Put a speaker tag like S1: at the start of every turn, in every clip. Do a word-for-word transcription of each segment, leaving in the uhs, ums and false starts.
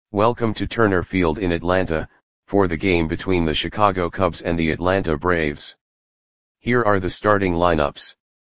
S1: Welcome to Turner Field in Atlanta, for the game between the Chicago Cubs and the Atlanta Braves. Here are the starting lineups.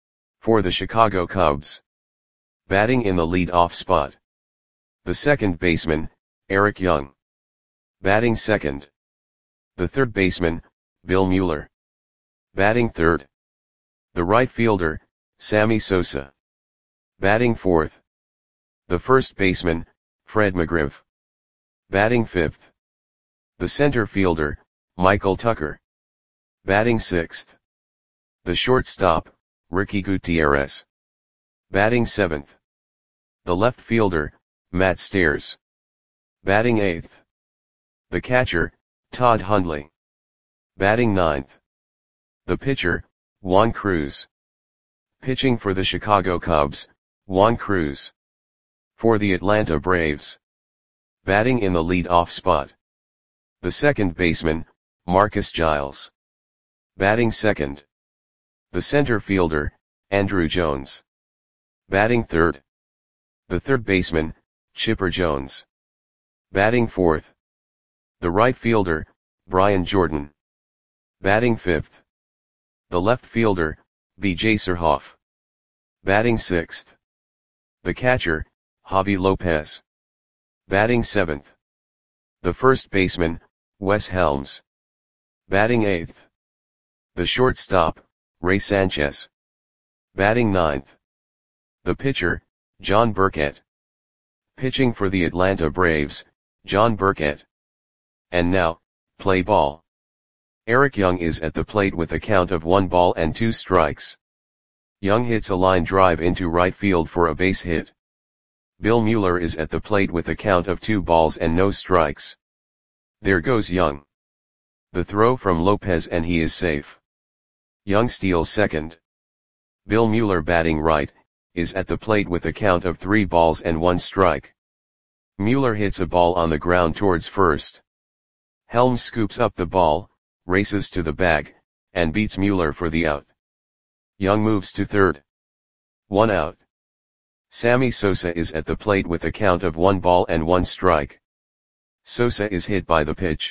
S1: For the Chicago Cubs. Batting in the lead-off spot. The second baseman, Eric Young. Batting second. The third baseman, Bill Mueller. Batting third. The right fielder, Sammy Sosa. Batting fourth. The first baseman, Fred McGriff. Batting fifth. The center fielder, Michael Tucker. Batting sixth. The shortstop, Ricky Gutierrez. Batting seventh. The left fielder, Matt Stairs. Batting eighth. The catcher, Todd Hundley. Batting ninth. The pitcher, Juan Cruz. Pitching for the Chicago Cubs, Juan Cruz. For the Atlanta Braves. Batting in the lead-off spot. The second baseman, Marcus Giles. Batting second. The center fielder, Andruw Jones. Batting third. The third baseman, Chipper Jones. Batting fourth. The right fielder, Brian Jordan. Batting fifth. The left fielder, B J Surhoff. Batting sixth. The catcher, Javi Lopez. Batting seventh. The first baseman, Wes Helms. Batting eighth. The shortstop, Ray Sanchez. Batting ninth. The pitcher, John Burkett. Pitching for the Atlanta Braves, John Burkett. And now, play ball. Eric Young is at the plate with a count of one ball and two strikes. Young hits a line drive into right field for a base hit. Bill Mueller is at the plate with a count of two balls and no strikes. There goes Young. The throw from Lopez and he is safe. Young steals second. Bill Mueller, batting right, is at the plate with a count of three balls and one strike. Mueller hits a ball on the ground towards first. Helms scoops up the ball, races to the bag, and beats Mueller for the out. Young moves to third. One out. Sammy Sosa is at the plate with a count of one ball and one strike. Sosa is hit by the pitch.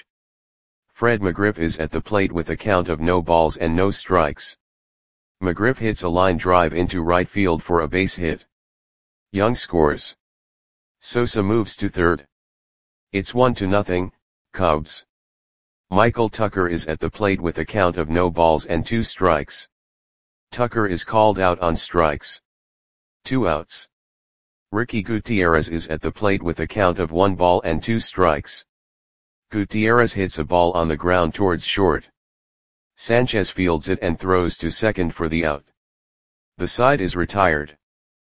S1: Fred McGriff is at the plate with a count of no balls and no strikes. McGriff hits a line drive into right field for a base hit. Young scores. Sosa moves to third. It's one to nothing, Cubs. Michael Tucker is at the plate with a count of no balls and two strikes. Tucker is called out on strikes. Two outs. Ricky Gutierrez is at the plate with a count of one ball and two strikes. Gutierrez hits a ball on the ground towards short. Sanchez fields it and throws to second for the out. The side is retired.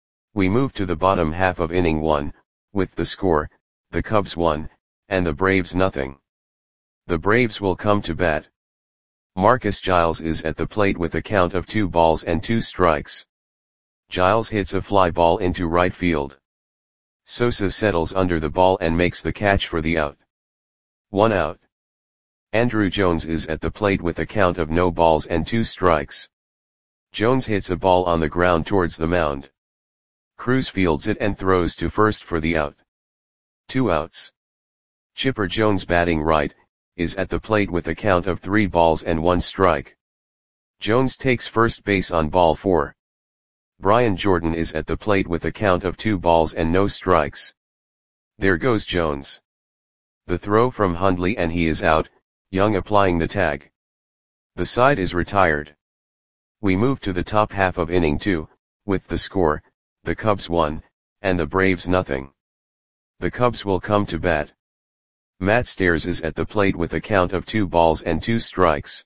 S1: We move to the bottom half of inning one, with the score, the Cubs one, and the Braves nothing. The Braves will come to bat. Marcus Giles is at the plate with a count of two balls and two strikes. Giles hits a fly ball into right field. Sosa settles under the ball and makes the catch for the out. One out. Andruw Jones is at the plate with a count of no balls and two strikes. Jones hits a ball on the ground towards the mound. Cruz fields it and throws to first for the out. Two outs. Chipper Jones, batting right, is at the plate with a count of three balls and one strike. Jones takes first base on ball four. Brian Jordan is at the plate with a count of two balls and no strikes. There goes Jones. The throw from Hundley and he is out, Young applying the tag. The side is retired. We move to the top half of inning two, with the score, the Cubs one, and the Braves nothing. The Cubs will come to bat. Matt Stairs is at the plate with a count of two balls and two strikes.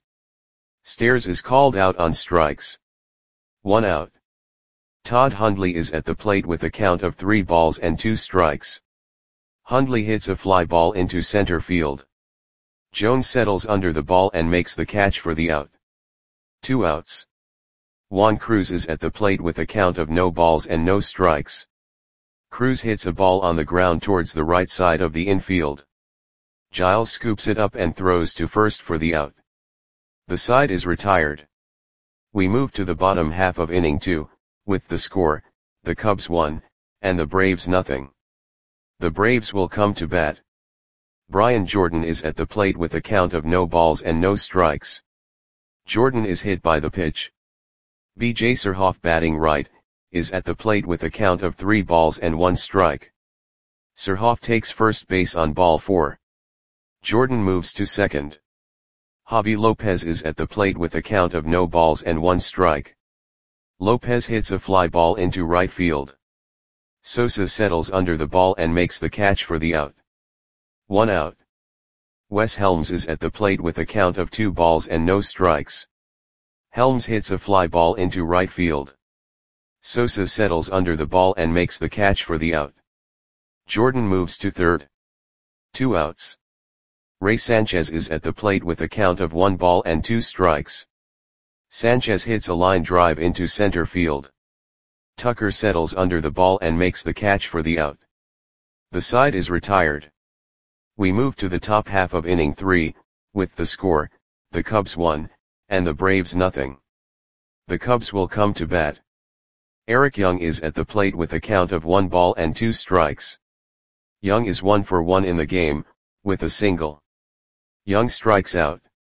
S1: Stairs is called out on strikes. One out. Todd Hundley is at the plate with a count of three balls and two strikes. Hundley hits a fly ball into center field. Jones settles under the ball and makes the catch for the out. Two outs. Juan Cruz is at the plate with a count of no balls and no strikes. Cruz hits a ball on the ground towards the right side of the infield. Giles scoops it up and throws to first for the out. The side is retired. We move to the bottom half of inning two, with the score, the Cubs one, and the Braves nothing. The Braves will come to bat. Brian Jordan is at the plate with a count of no balls and no strikes. Jordan is hit by the pitch. B J Surhoff, batting right, is at the plate with a count of three balls and one strike. Surhoff takes first base on ball four. Jordan moves to second. Javi Lopez is at the plate with a count of no balls and one strike. Lopez hits a fly ball into right field. Sosa settles under the ball and makes the catch for the out. One out. Wes Helms is at the plate with a count of two balls and no strikes. Helms hits a fly ball into right field. Sosa settles under the ball and makes the catch for the out. Jordan moves to third. Two outs. Ray Sanchez is at the plate with a count of one ball and two strikes. Sanchez hits a line drive into center field. Tucker settles under the ball and makes the catch for the out. The side is retired. We move to the top half of inning three, with the score, the Cubs one, and the Braves nothing. The Cubs will come to bat. Eric Young is at the plate with a count of one ball and two strikes. Young is one for one in the game, with a single. Young strikes out.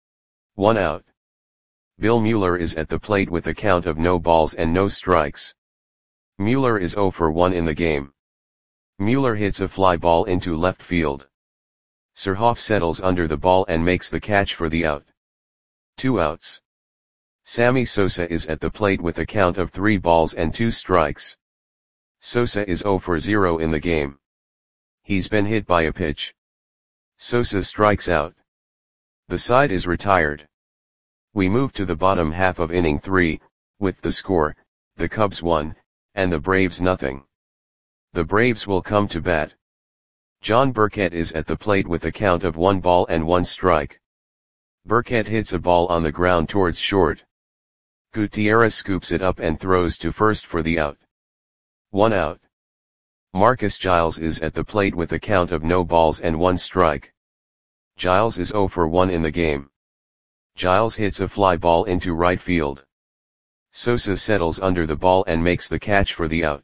S1: One out. Bill Mueller is at the plate with a count of no balls and no strikes. Mueller is zero for one in the game. Mueller hits a fly ball into left field. Surhoff settles under the ball and makes the catch for the out. Two outs. Sammy Sosa is at the plate with a count of three balls and two strikes. Sosa is zero for zero in the game. He's been hit by a pitch. Sosa strikes out. The side is retired. We move to the bottom half of inning three, with the score, the Cubs one, and the Braves nothing. The Braves will come to bat. John Burkett is at the plate with a count of one ball and one strike. Burkett hits a ball on the ground towards short. Gutierrez scoops it up and throws to first for the out. One out. Marcus Giles is at the plate with a count of no balls and one strike. Giles is zero for one in the game. Giles hits a fly ball into right field. Sosa settles under the ball and makes the catch for the out.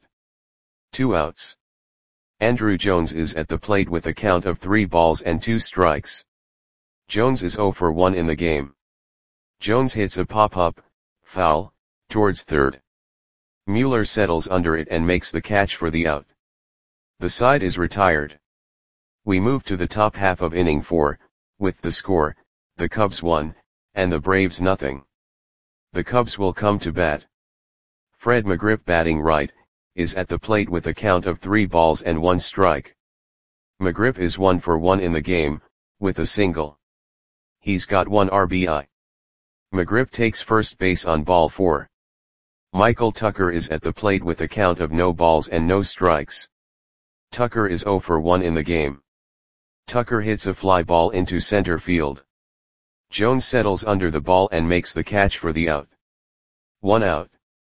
S1: Two outs. Andruw Jones is at the plate with a count of three balls and two strikes. Jones is zero for one in the game. Jones hits a pop-up, foul, towards third. Mueller settles under it and makes the catch for the out. The side is retired. We move to the top half of inning four, with the score, the Cubs one, and the Braves nothing. The Cubs will come to bat. Fred McGriff, batting right, is at the plate with a count of three balls and one strike. McGriff is one for one in the game, with a single. He's got one R B I. McGriff takes first base on ball four. Michael Tucker is at the plate with a count of no balls and no strikes. Tucker is zero for one in the game. Tucker hits a fly ball into center field. Jones settles under the ball and makes the catch for the out. One out.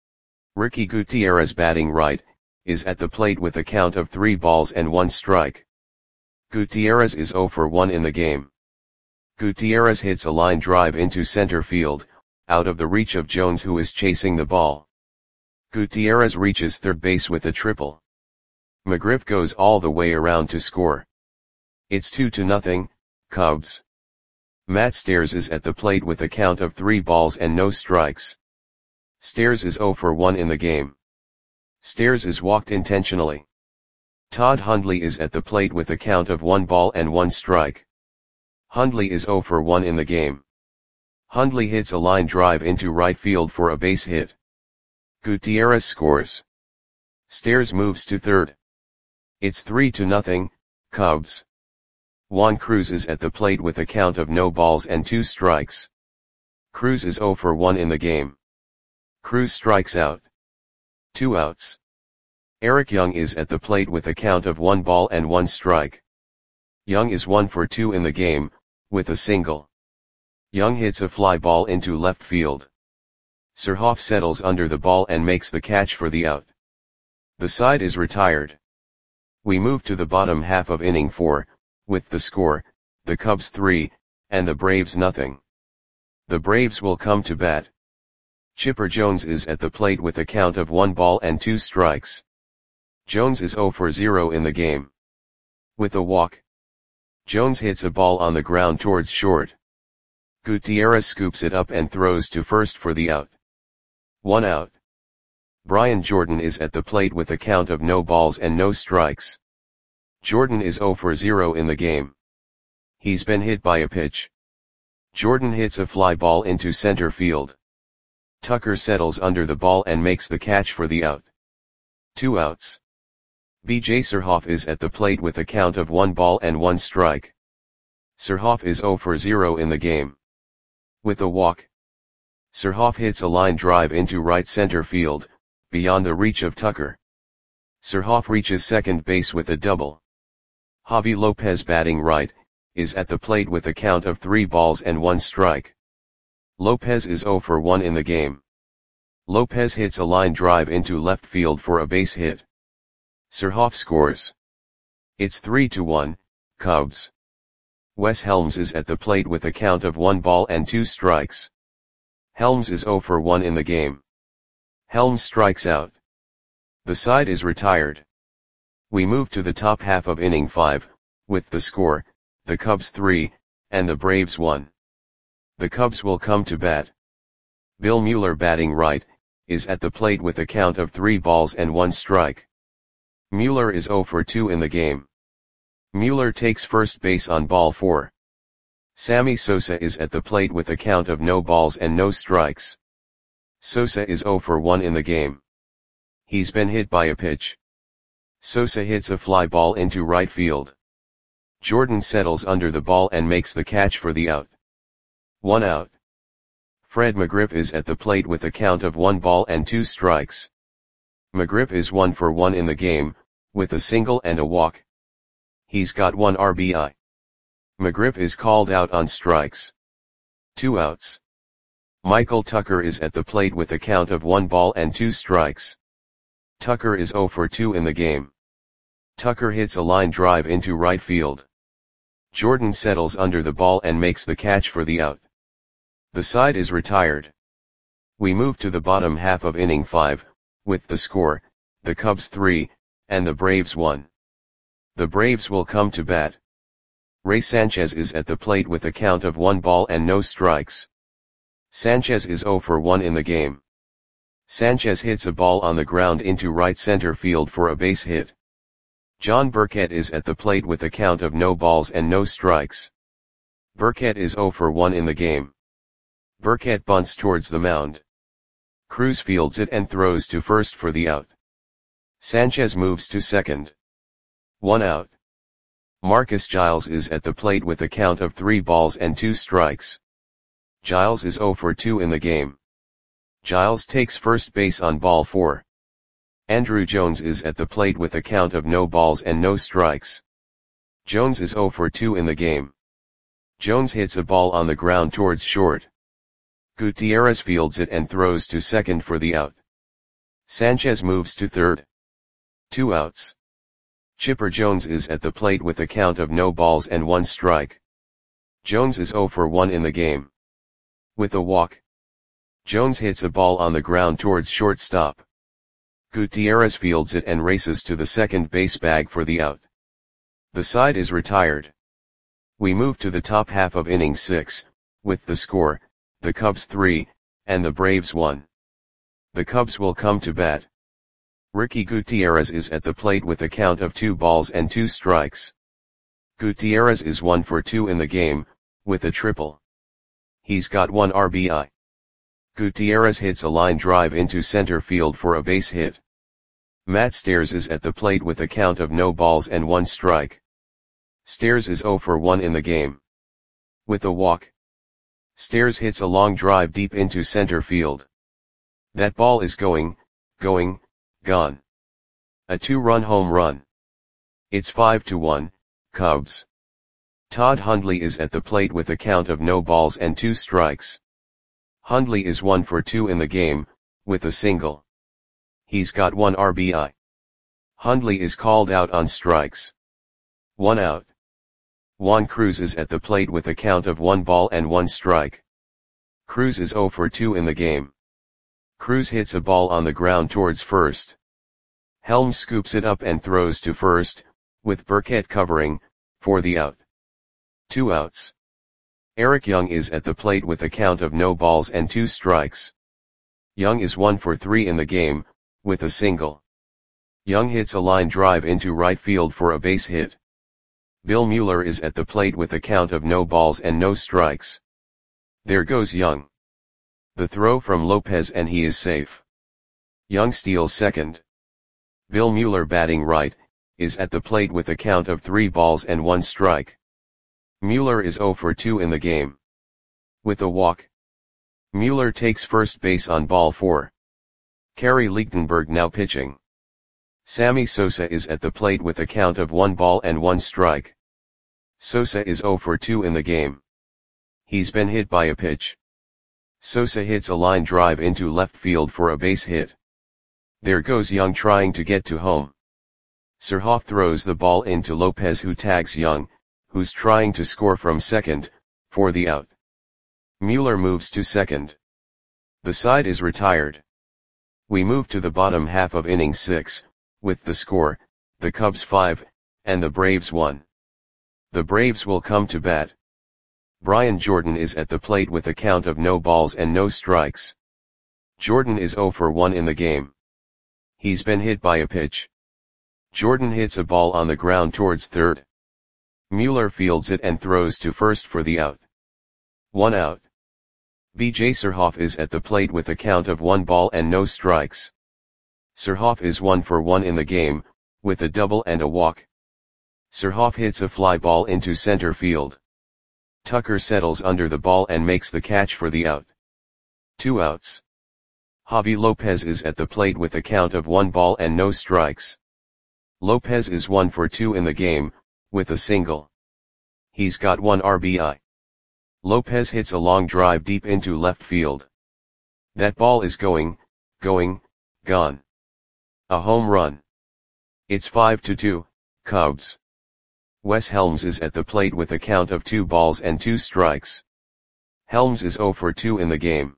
S1: Ricky Gutierrez, batting right, is at the plate with a count of three balls and one strike. Gutierrez is zero for one in the game. Gutierrez hits a line drive into center field, out of the reach of Jones, who is chasing the ball. Gutierrez reaches third base with a triple. McGriff goes all the way around to score. It's two to nothing, Cubs. Matt Stairs is at the plate with a count of three balls and no strikes. Stairs is zero for one in the game. Stairs is walked intentionally. Todd Hundley is at the plate with a count of one ball and one strike. Hundley is zero for one in the game. Hundley hits a line drive into right field for a base hit. Gutierrez scores. Stairs moves to third. It's three to nothing, Cubs. Juan Cruz is at the plate with a count of no balls and two strikes. Cruz is zero for one in the game. Cruz strikes out. Two outs. Eric Young is at the plate with a count of one ball and one strike. Young is one for two in the game, with a single. Young hits a fly ball into left field. Surhoff settles under the ball and makes the catch for the out. The side is retired. We move to the bottom half of inning four, with the score, the Cubs three, and the Braves nothing. The Braves will come to bat. Chipper Jones is at the plate with a count of one ball and two strikes. Jones is zero for zero in the game. With a walk. Jones hits a ball on the ground towards short. Gutierrez scoops it up and throws to first for the out. One out. Brian Jordan is at the plate with a count of no balls and no strikes. Jordan is zero for zero in the game. He's been hit by a pitch. Jordan hits a fly ball into center field. Tucker settles under the ball and makes the catch for the out. Two outs. B J Surhoff is at the plate with a count of one ball and one strike. Surhoff is zero for zero in the game. With a walk. Surhoff hits a line drive into right center field, beyond the reach of Tucker. Surhoff reaches second base with a double. Javi Lopez, batting right, is at the plate with a count of three balls and one strike. Lopez is zero for one in the game. Lopez hits a line drive into left field for a base hit. Surhoff scores. It's three to one, Cubs. Wes Helms is at the plate with a count of one ball and two strikes. Helms is zero for one in the game. Helms strikes out. The side is retired. We move to the top half of inning five, with the score, the Cubs three, and the Braves one. The Cubs will come to bat. Bill Mueller, batting right, is at the plate with a count of three balls and one strike. Mueller is zero for two in the game. Mueller takes first base on ball four. Sammy Sosa is at the plate with a count of no balls and no strikes. Sosa is zero for one in the game. He's been hit by a pitch. Sosa hits a fly ball into right field. Jordan settles under the ball and makes the catch for the out. One out. Fred McGriff is at the plate with a count of one ball and two strikes. McGriff is one for one in the game, with a single and a walk. He's got one R B I. McGriff is called out on strikes. Two outs. Michael Tucker is at the plate with a count of one ball and two strikes. Tucker is zero for two in the game. Tucker hits a line drive into right field. Jordan settles under the ball and makes the catch for the out. The side is retired. We move to the bottom half of inning five, with the score, the Cubs three, and the Braves one. The Braves will come to bat. Ray Sanchez is at the plate with a count of one ball and no strikes. Sanchez is zero for one in the game. Sanchez hits a ball on the ground into right center field for a base hit. John Burkett is at the plate with a count of no balls and no strikes. Burkett is zero for one in the game. Burkett bunts towards the mound. Cruz fields it and throws to first for the out. Sanchez moves to second. One out. Marcus Giles is at the plate with a count of three balls and two strikes. Giles is zero for two in the game. Giles takes first base on ball four. Andruw Jones is at the plate with a count of no balls and no strikes. Jones is zero for two in the game. Jones hits a ball on the ground towards short. Gutierrez fields it and throws to second for the out. Sanchez moves to third. Two outs. Chipper Jones is at the plate with a count of no balls and one strike. Jones is zero for one in the game. With a walk. Jones hits a ball on the ground towards shortstop. Gutierrez fields it and races to the second base bag for the out. The side is retired. We move to the top half of inning six, with the score, the Cubs three, and the Braves one. The Cubs will come to bat. Ricky Gutierrez is at the plate with a count of two balls and two strikes. Gutierrez is one for two in the game, with a triple. He's got one R B I. Gutierrez hits a line drive into center field for a base hit. Matt Stairs is at the plate with a count of no balls and one strike. Stairs is zero for one in the game. With a walk. Stairs hits a long drive deep into center field. That ball is going, going, gone. A two-run home run. It's five to one, Cubs. Todd Hundley is at the plate with a count of no balls and two strikes. Hundley is one for two in the game, with a single. He's got one R B I. Hundley is called out on strikes. One out. Juan Cruz is at the plate with a count of one ball and one strike. Cruz is zero for two in the game. Cruz hits a ball on the ground towards first. Helms scoops it up and throws to first, with Burkett covering, for the out. two outs. Eric Young is at the plate with a count of no balls and two strikes. Young is one for three in the game, with a single. Young hits a line drive into right field for a base hit. Bill Mueller is at the plate with a count of no balls and no strikes. There goes Young. The throw from Lopez and he is safe. Young steals second. Bill Mueller, batting right, is at the plate with a count of three balls and one strike. Mueller is oh for two in the game. With a walk. Mueller takes first base on ball four. Kerry Lichtenberg now pitching. Sammy Sosa is at the plate with a count of one ball and one strike. Sosa is oh for two in the game. He's been hit by a pitch. Sosa hits a line drive into left field for a base hit. There goes Young trying to get to home. Surhoff throws the ball into Lopez, who tags Young, who's trying to score from second, for the out. Mueller moves to second. The side is retired. We move to the bottom half of inning six, with the score, the Cubs five, and the Braves one. The Braves will come to bat. Brian Jordan is at the plate with a count of no balls and no strikes. Jordan is oh for one in the game. He's been hit by a pitch. Jordan hits a ball on the ground towards third. Mueller fields it and throws to first for the out. One out. B J Surhoff is at the plate with a count of one ball and no strikes. Surhoff is one for one in the game, with a double and a walk. Surhoff hits a fly ball into center field. Tucker settles under the ball and makes the catch for the out. Two outs. Javi Lopez is at the plate with a count of one ball and no strikes. Lopez is one for two in the game, with a single. He's got one R B I. Lopez hits a long drive deep into left field. That ball is going, going, gone. A home run. It's five to two, Cubs. Wes Helms is at the plate with a count of two balls and two strikes. Helms is oh for two in the game.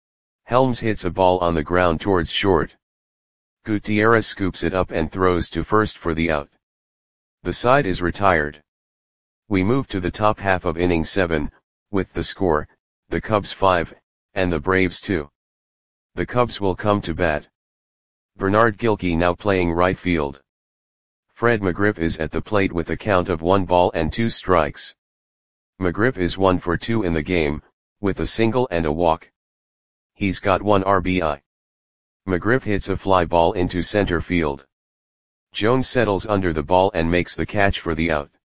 S1: Helms hits a ball on the ground towards short. Gutierrez scoops it up and throws to first for the out. The side is retired. We move to the top half of inning seven, with the score, the Cubs five, and the Braves two. The Cubs will come to bat. Bernard Gilkey now playing right field. Fred McGriff is at the plate with a count of one ball and two strikes. McGriff is one for two in the game, with a single and a walk. He's got one R B I. McGriff hits a fly ball into center field. Jones settles under the ball and makes the catch for the out.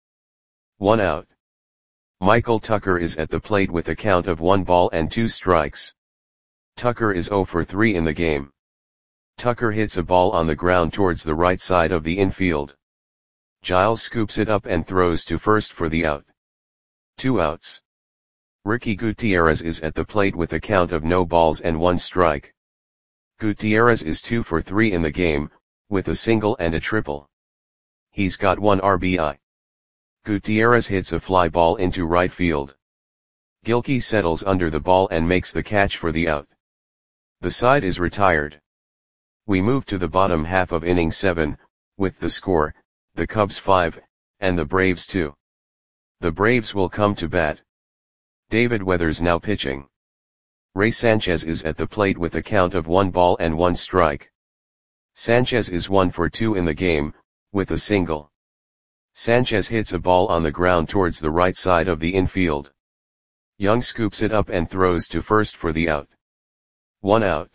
S1: One out. Michael Tucker is at the plate with a count of one ball and two strikes. Tucker is oh for three in the game. Tucker hits a ball on the ground towards the right side of the infield. Giles scoops it up and throws to first for the out. Two outs. Ricky Gutierrez is at the plate with a count of no balls and one strike. Gutierrez is two for three in the game, with a single and a triple. He's got one R B I. Gutierrez hits a fly ball into right field. Gilkey settles under the ball and makes the catch for the out. The side is retired. We move to the bottom half of inning seven, with the score, the Cubs five, and the Braves two. The Braves will come to bat. David Weathers now pitching. Ray Sanchez is at the plate with a count of one ball and one strike. Sanchez is one for two in the game, with a single. Sanchez hits a ball on the ground towards the right side of the infield. Young scoops it up and throws to first for the out. One out.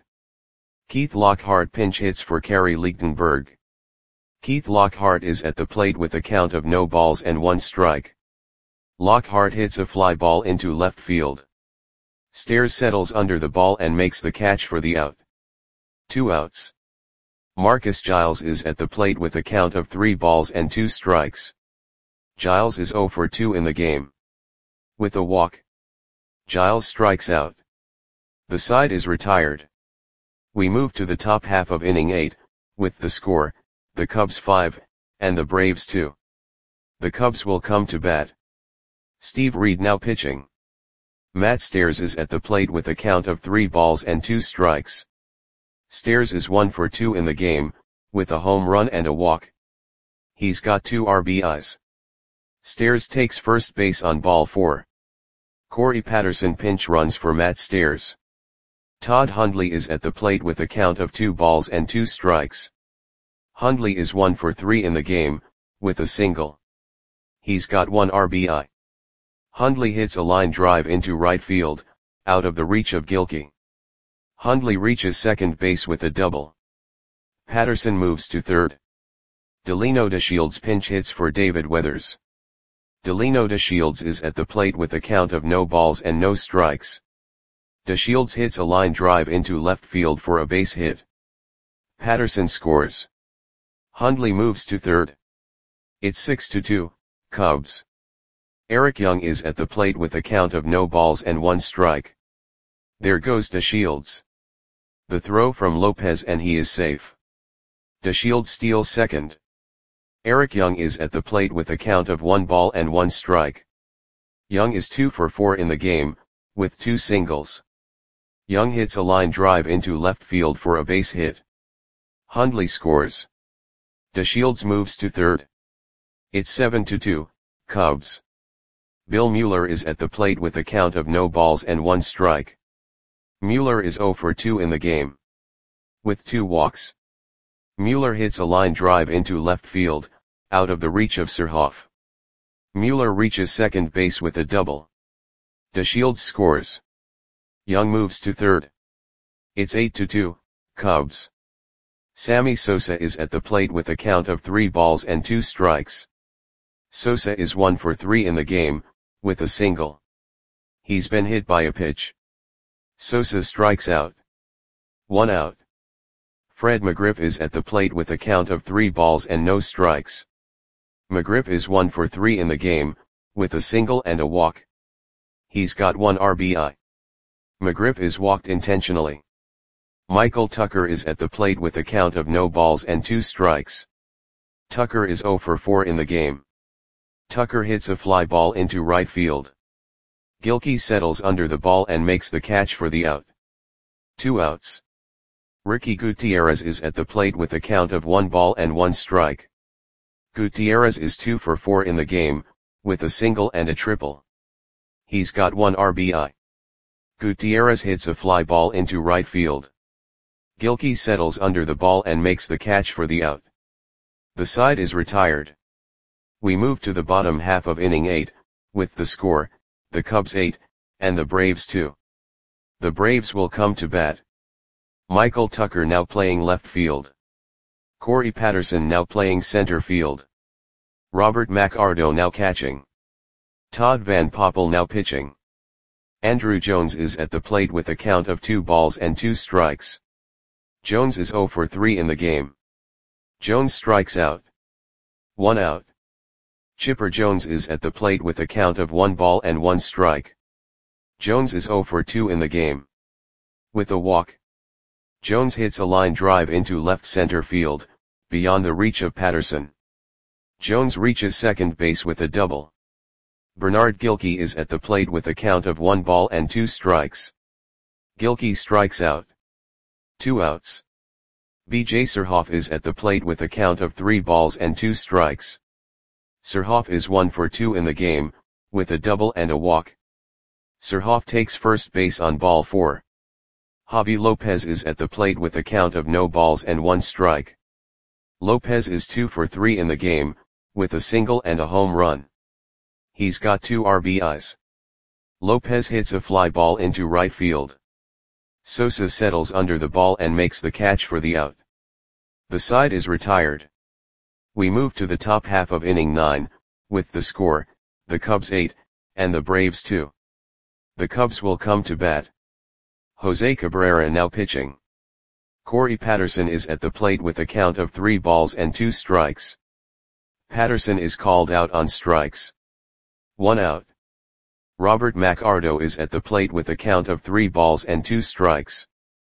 S1: Keith Lockhart pinch hits for Kerry Lichtenberg. Keith Lockhart is at the plate with a count of no balls and one strike. Lockhart hits a fly ball into left field. Stairs settles under the ball and makes the catch for the out. Two outs. Marcus Giles is at the plate with a count of three balls and two strikes. Giles is oh for two in the game. With a walk. Giles strikes out. The side is retired. We move to the top half of inning eight, with the score, the Cubs five, and the Braves two. The Cubs will come to bat. Steve Reed now pitching. Matt Stairs is at the plate with a count of three balls and two strikes. Stairs is one for two in the game, with a home run and a walk. He's got two R B Is. Stairs takes first base on ball four. Corey Patterson pinch runs for Matt Stairs. Todd Hundley is at the plate with a count of two balls and two strikes. Hundley is one for three in the game, with a single. He's got one R B I. Hundley hits a line drive into right field, out of the reach of Gilkey. Hundley reaches second base with a double. Patterson moves to third. Delino DeShields pinch hits for David Weathers. Delino DeShields is at the plate with a count of no balls and no strikes. DeShields hits a line drive into left field for a base hit. Patterson scores. Hundley moves to third. It's six to two, Cubs. Eric Young is at the plate with a count of no balls and one strike. There goes DeShields. The throw from Lopez and he is safe. DeShields steals second. Eric Young is at the plate with a count of one ball and one strike. Young is two for four in the game, with two singles. Young hits a line drive into left field for a base hit. Hundley scores. DeShields moves to third. It's seven to two, Cubs. Bill Mueller is at the plate with a count of no balls and one strike. Mueller is zero for two in the game, with two walks. Mueller hits a line drive into left field, out of the reach of Surhoff. Mueller reaches second base with a double. DeShields scores. Young moves to third. It's eight to two, Cubs. Sammy Sosa is at the plate with a count of three balls and two strikes. Sosa is one for three in the game, with a single. He's been hit by a pitch. Sosa strikes out. One out. Fred McGriff is at the plate with a count of three balls and no strikes. McGriff is one for three in the game, with a single and a walk. He's got one R B I. McGriff is walked intentionally. Michael Tucker is at the plate with a count of no balls and two strikes. Tucker is zero for four in the game. Tucker hits a fly ball into right field. Gilkey settles under the ball and makes the catch for the out. Two outs. Ricky Gutierrez is at the plate with a count of one ball and one strike. Gutierrez is two for four in the game, with a single and a triple. He's got one R B I. Gutierrez hits a fly ball into right field. Gilkey settles under the ball and makes the catch for the out. The side is retired. We move to the bottom half of inning eight, with the score, the Cubs eight, and the Braves two. The Braves will come to bat. Michael Tucker now playing left field. Corey Patterson now playing center field. Robert McArdo now catching. Todd Van Poppel now pitching. Andrew Jones is at the plate with a count of two balls and two strikes. Jones is zero for three in the game. Jones strikes out. One out. Chipper Jones is at the plate with a count of one ball and one strike. Jones is zero for two in the game, with a walk. Jones hits a line drive into left center field, beyond the reach of Patterson. Jones reaches second base with a double. Bernard Gilkey is at the plate with a count of one ball and two strikes. Gilkey strikes out. Two outs. B J Surhoff is at the plate with a count of three balls and two strikes. Surhoff is one for two in the game, with a double and a walk. Surhoff takes first base on ball four. Javi Lopez is at the plate with a count of no balls and one strike. Lopez is two for three in the game, with a single and a home run. He's got two R B Is. Lopez hits a fly ball into right field. Sosa settles under the ball and makes the catch for the out. The side is retired. We move to the top half of inning nine, with the score, the Cubs eight, and the Braves two. The Cubs will come to bat. Jose Cabrera now pitching. Corey Patterson is at the plate with a count of three balls and two strikes. Patterson is called out on strikes. One out. Robert McArdo is at the plate with a count of three balls and two strikes.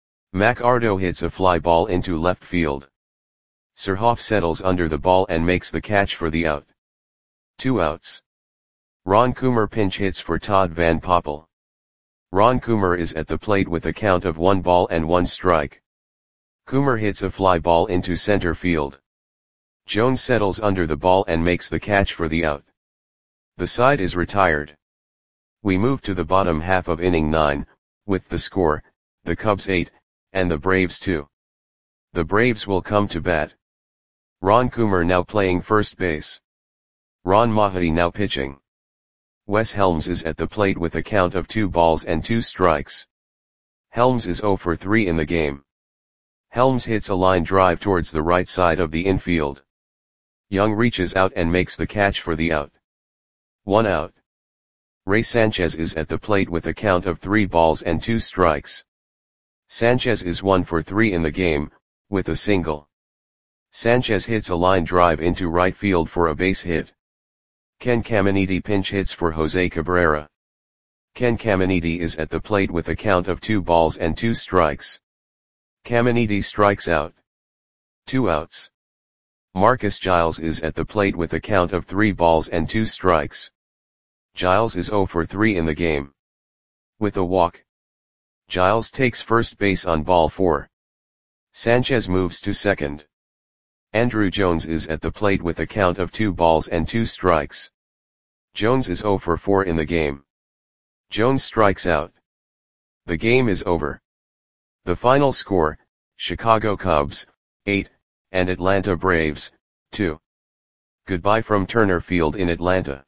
S1: McArdo hits a fly ball into left field. Surhoff settles under the ball and makes the catch for the out. Two outs. Ron Coomer pinch hits for Todd Van Poppel. Ron Coomer is at the plate with a count of one ball and one strike. Coomer hits a fly ball into center field. Jones settles under the ball and makes the catch for the out. The side is retired. We move to the bottom half of inning nine, with the score, the Cubs eight, and the Braves two. The Braves will come to bat. Ron Coomer now playing first base. Ron Mahay now pitching. Wes Helms is at the plate with a count of two balls and two strikes. Helms is oh for three in the game. Helms hits a line drive towards the right side of the infield. Young reaches out and makes the catch for the out. One out. Ray Sanchez is at the plate with a count of three balls and two strikes. Sanchez is one for three in the game, with a single. Sanchez hits a line drive into right field for a base hit. Ken Caminiti pinch hits for Jose Cabrera. Ken Caminiti is at the plate with a count of two balls and two strikes. Caminiti strikes out. Two outs. Marcus Giles is at the plate with a count of three balls and two strikes. Giles is oh for three in the game. With a walk. Giles takes first base on ball four. Sanchez moves to second. Andruw Jones is at the plate with a count of two balls and two strikes. Jones is oh for four in the game. Jones strikes out. The game is over. The final score, Chicago Cubs, eight, and Atlanta Braves, two. Goodbye from Turner Field in Atlanta.